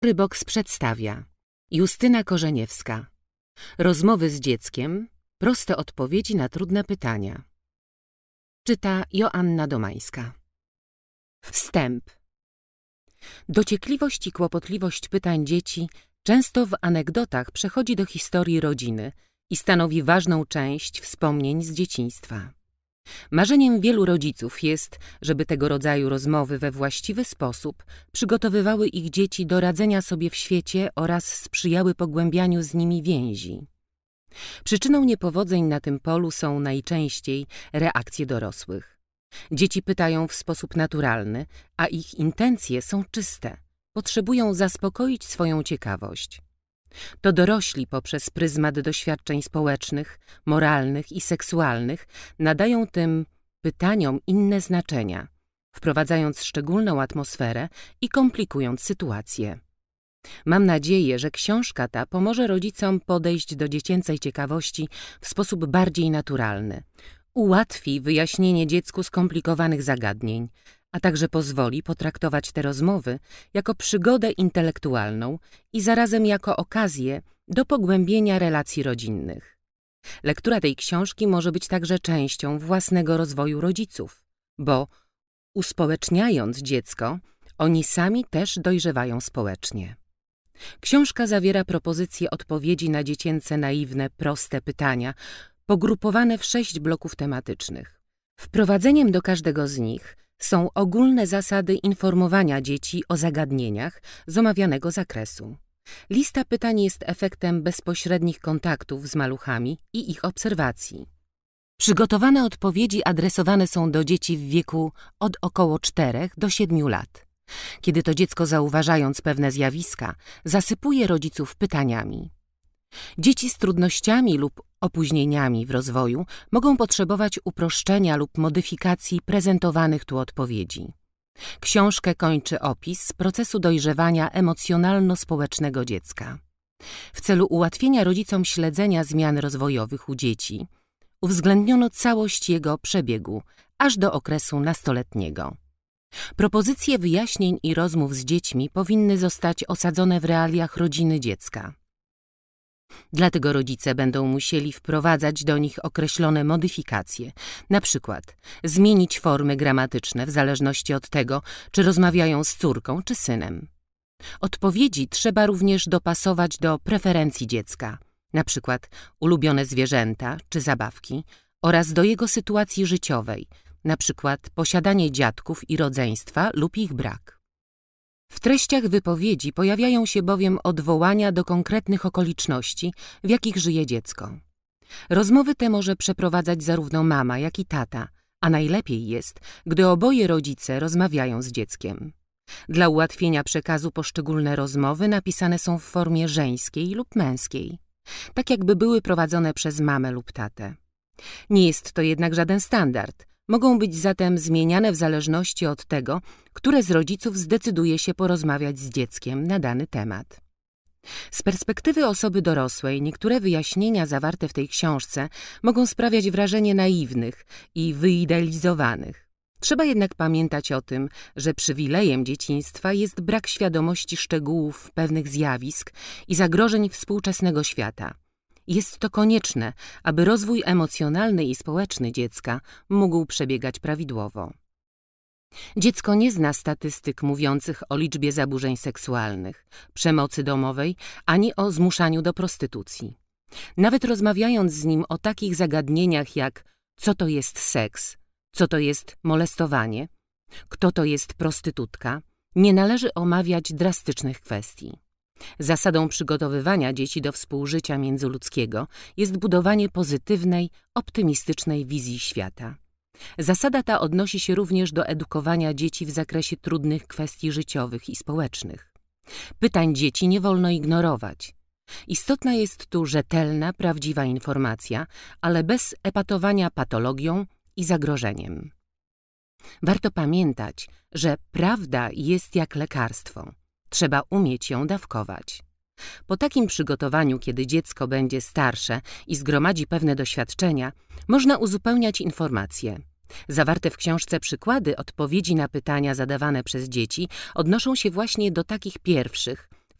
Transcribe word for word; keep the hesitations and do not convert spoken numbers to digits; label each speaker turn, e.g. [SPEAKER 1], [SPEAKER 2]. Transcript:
[SPEAKER 1] Box przedstawia Justyna Korzeniewska. Rozmowy z dzieckiem. Proste odpowiedzi na trudne pytania. Czyta Joanna Domańska. Wstęp. Dociekliwość i kłopotliwość pytań dzieci często w anegdotach przechodzi do historii rodziny i stanowi ważną część wspomnień z dzieciństwa. Marzeniem wielu rodziców jest, żeby tego rodzaju rozmowy we właściwy sposób przygotowywały ich dzieci do radzenia sobie w świecie oraz sprzyjały pogłębianiu z nimi więzi. Przyczyną niepowodzeń na tym polu są najczęściej reakcje dorosłych. Dzieci pytają w sposób naturalny, a ich intencje są czyste. Potrzebują zaspokoić swoją ciekawość. To dorośli poprzez pryzmat doświadczeń społecznych, moralnych i seksualnych nadają tym pytaniom inne znaczenia, wprowadzając szczególną atmosferę i komplikując sytuację. Mam nadzieję, że książka ta pomoże rodzicom podejść do dziecięcej ciekawości w sposób bardziej naturalny, ułatwi wyjaśnienie dziecku skomplikowanych zagadnień, a także pozwoli potraktować te rozmowy jako przygodę intelektualną i zarazem jako okazję do pogłębienia relacji rodzinnych. Lektura tej książki może być także częścią własnego rozwoju rodziców, bo uspołeczniając dziecko, oni sami też dojrzewają społecznie. Książka zawiera propozycje odpowiedzi na dziecięce naiwne, proste pytania, pogrupowane w sześć bloków tematycznych. Wprowadzeniem do każdego z nich są ogólne zasady informowania dzieci o zagadnieniach z omawianego zakresu. Lista pytań jest efektem bezpośrednich kontaktów z maluchami i ich obserwacji. Przygotowane odpowiedzi adresowane są do dzieci w wieku od około czterech do siedmiu lat. Kiedy to dziecko, zauważając pewne zjawiska, zasypuje rodziców pytaniami. Dzieci z trudnościami lub opóźnieniami w rozwoju mogą potrzebować uproszczenia lub modyfikacji prezentowanych tu odpowiedzi. Książkę kończy opis procesu dojrzewania emocjonalno-społecznego dziecka. W celu ułatwienia rodzicom śledzenia zmian rozwojowych u dzieci, uwzględniono całość jego przebiegu, aż do okresu nastoletniego. Propozycje wyjaśnień i rozmów z dziećmi powinny zostać osadzone w realiach rodziny dziecka. Dlatego rodzice będą musieli wprowadzać do nich określone modyfikacje, na przykład zmienić formy gramatyczne w zależności od tego, czy rozmawiają z córką czy synem. Odpowiedzi trzeba również dopasować do preferencji dziecka, na przykład ulubione zwierzęta czy zabawki, oraz do jego sytuacji życiowej, na przykład posiadanie dziadków i rodzeństwa lub ich brak. W treściach wypowiedzi pojawiają się bowiem odwołania do konkretnych okoliczności, w jakich żyje dziecko. Rozmowy te może przeprowadzać zarówno mama, jak i tata, a najlepiej jest, gdy oboje rodzice rozmawiają z dzieckiem. Dla ułatwienia przekazu poszczególne rozmowy napisane są w formie żeńskiej lub męskiej, tak jakby były prowadzone przez mamę lub tatę. Nie jest to jednak żaden standard. Mogą być zatem zmieniane w zależności od tego, które z rodziców zdecyduje się porozmawiać z dzieckiem na dany temat. Z perspektywy osoby dorosłej niektóre wyjaśnienia zawarte w tej książce mogą sprawiać wrażenie naiwnych i wyidealizowanych. Trzeba jednak pamiętać o tym, że przywilejem dzieciństwa jest brak świadomości szczegółów pewnych zjawisk i zagrożeń współczesnego świata. Jest to konieczne, aby rozwój emocjonalny i społeczny dziecka mógł przebiegać prawidłowo. Dziecko nie zna statystyk mówiących o liczbie zaburzeń seksualnych, przemocy domowej ani o zmuszaniu do prostytucji. Nawet rozmawiając z nim o takich zagadnieniach jak co to jest seks, co to jest molestowanie, kto to jest prostytutka, nie należy omawiać drastycznych kwestii. Zasadą przygotowywania dzieci do współżycia międzyludzkiego jest budowanie pozytywnej, optymistycznej wizji świata. Zasada ta odnosi się również do edukowania dzieci w zakresie trudnych kwestii życiowych i społecznych. Pytań dzieci nie wolno ignorować. Istotna jest tu rzetelna, prawdziwa informacja, ale bez epatowania patologią i zagrożeniem. Warto pamiętać, że prawda jest jak lekarstwo. Trzeba umieć ją dawkować. Po takim przygotowaniu, kiedy dziecko będzie starsze i zgromadzi pewne doświadczenia, można uzupełniać informacje. Zawarte w książce przykłady odpowiedzi na pytania zadawane przez dzieci odnoszą się właśnie do takich pierwszych,